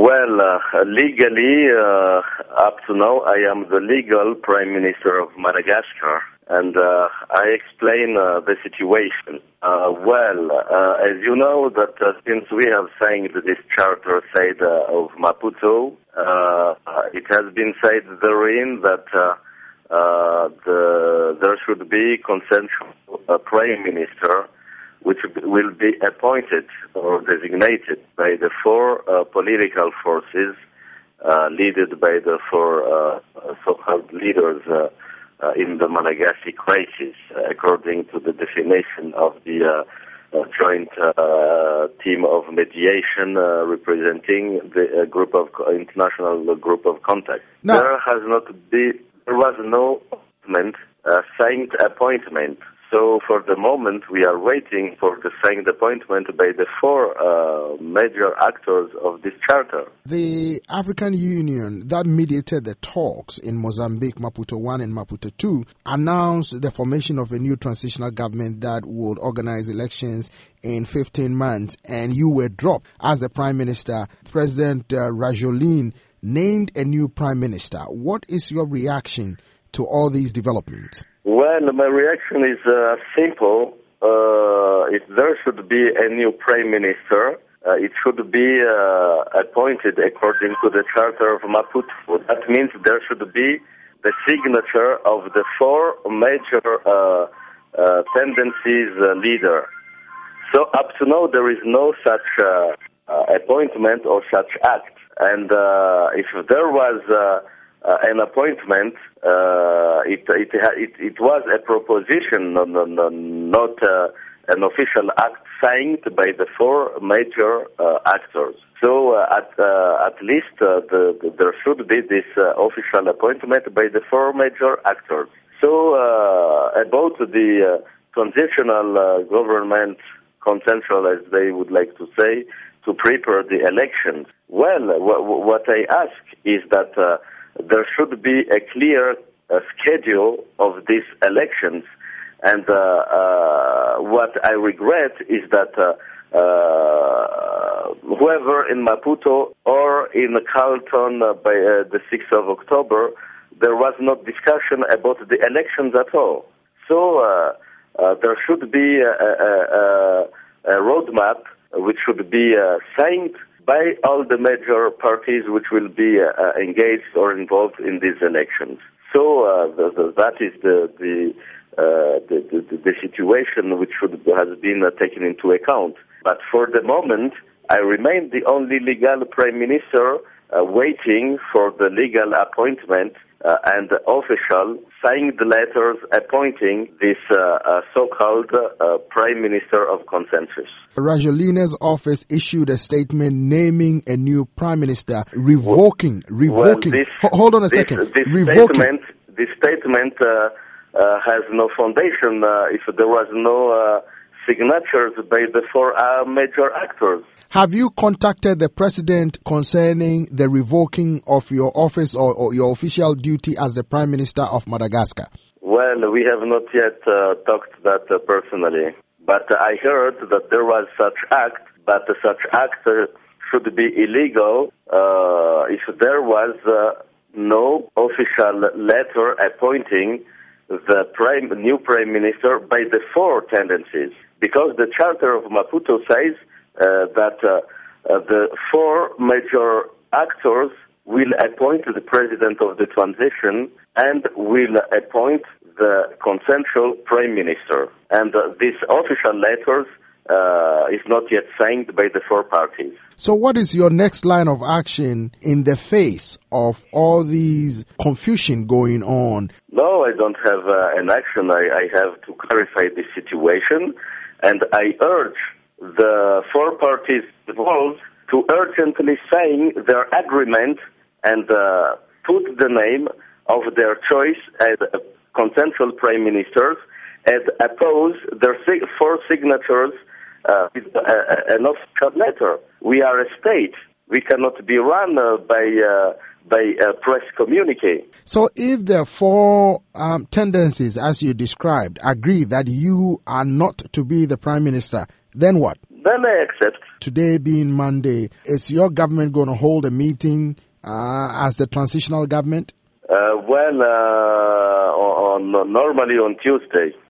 Well, legally, up to now, I am the legal Prime Minister of Madagascar, and I explain the situation. As you know, that since we have signed this charter said of Maputo, it has been said therein that there should be consensual Prime Minister, which will be appointed or designated by the four political forces, led by the four so-called leaders in the Malagasy crisis, according to the definition of the joint team of mediation representing the international group of contact. No. There was no appointment, signed appointment. So for the moment, we are waiting for the signed appointment by the four major actors of this charter. The African Union that mediated the talks in Mozambique, Maputo 1 and Maputo 2, announced the formation of a new transitional government that would organize elections in 15 months, and you were dropped as the Prime Minister. President Rajoelina named a new Prime Minister. What is your reaction to all these developments? Well, my reaction is simple. If there should be a new Prime Minister, it should be appointed according to the Charter of Maputo. That means there should be the signature of the four major tendencies leader. So up to now, there is no such appointment or such act. And if there was an appointment, it was a proposition, not an official act signed by the four major actors. So at least there should be this official appointment by the four major actors. So about the transitional government, consensual as they would like to say, to prepare the elections. Well, what I ask is that there should be a clear schedule of these elections, and what I regret is that whoever in Maputo or in Carleton by the 6th of October, there was no discussion about the elections at all. So there should be a roadmap which should be signed by all the major parties which will be engaged or involved in these elections. So that is the situation which has been taken into account. But for the moment, I remain the only legal Prime Minister waiting for the legal appointment and the official signed letters appointing this so-called Prime Minister of Consensus. Rajoelina's office issued a statement naming a new Prime Minister, revoking. Hold on a second. This statement has no foundation if there was no signatures by the four major actors. Have you contacted the President concerning the revoking of your office or your official duty as the Prime Minister of Madagascar? Well, we have not yet talked that personally, but I heard that there was such act, but such act should be illegal if there was no official letter appointing the new Prime Minister by the four tendencies. Because the Charter of Maputo says that the four major actors will appoint the President of the transition and will appoint the consensual Prime Minister. And these official letters is not yet signed by the four parties. So what is your next line of action in the face of all these confusion going on? No, I don't have an action. I have to clarify the situation, and I urge the four parties involved to urgently sign their agreement and put the name of their choice as consensual prime ministers and oppose their four signatures with an official letter. We are a state. We cannot be run by a press communique. So if the four tendencies, as you described, agree that you are not to be the prime minister, then what? Then I may accept. Today being Monday, is your government going to hold a meeting as the transitional government? Normally on Tuesday.